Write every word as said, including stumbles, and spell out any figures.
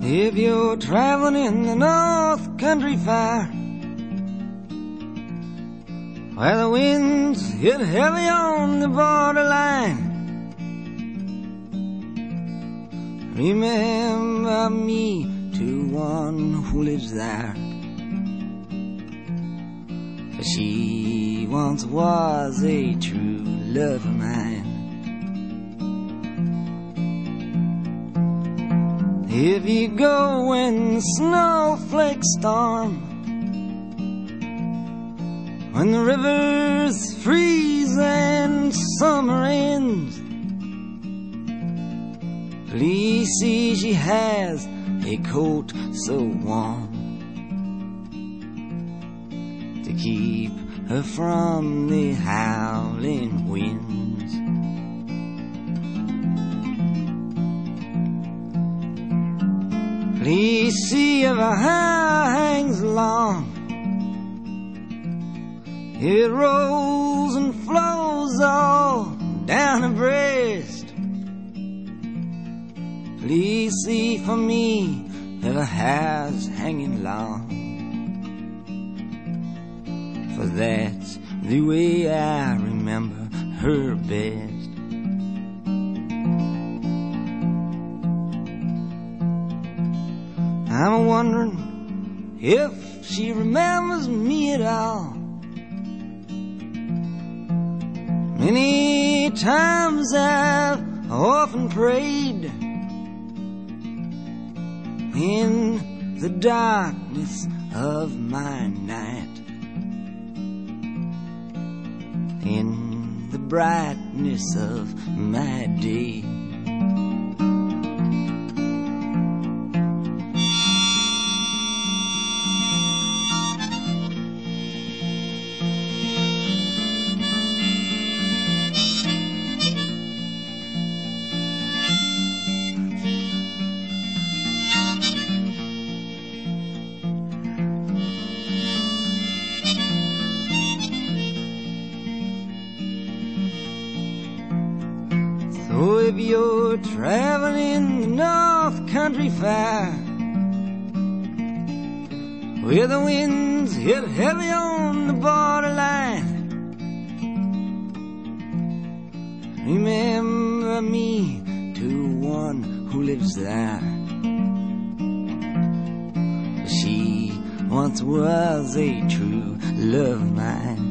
If you're traveling in the North Country Fair, where the winds hit heavy on the borderline, remember me to one who lives there, for she once was a true love of mine. If you go when the snowflakes storm, when the rivers freeze and summer ends, please see she has a coat so warm to keep her from the howling winds. Please see if her hair hangs long, it rolls and flows all down her breast. Please see for me if her hair's hanging long, for that's the way I remember her best. I'm wondering if she remembers me at all. Many times I've often prayed in the darkness of my night, in the brightness of my day. So if you're traveling in the North Country Fair, where the winds hit heavy on the borderline, remember me to one who lives there, she once was a true love of mine.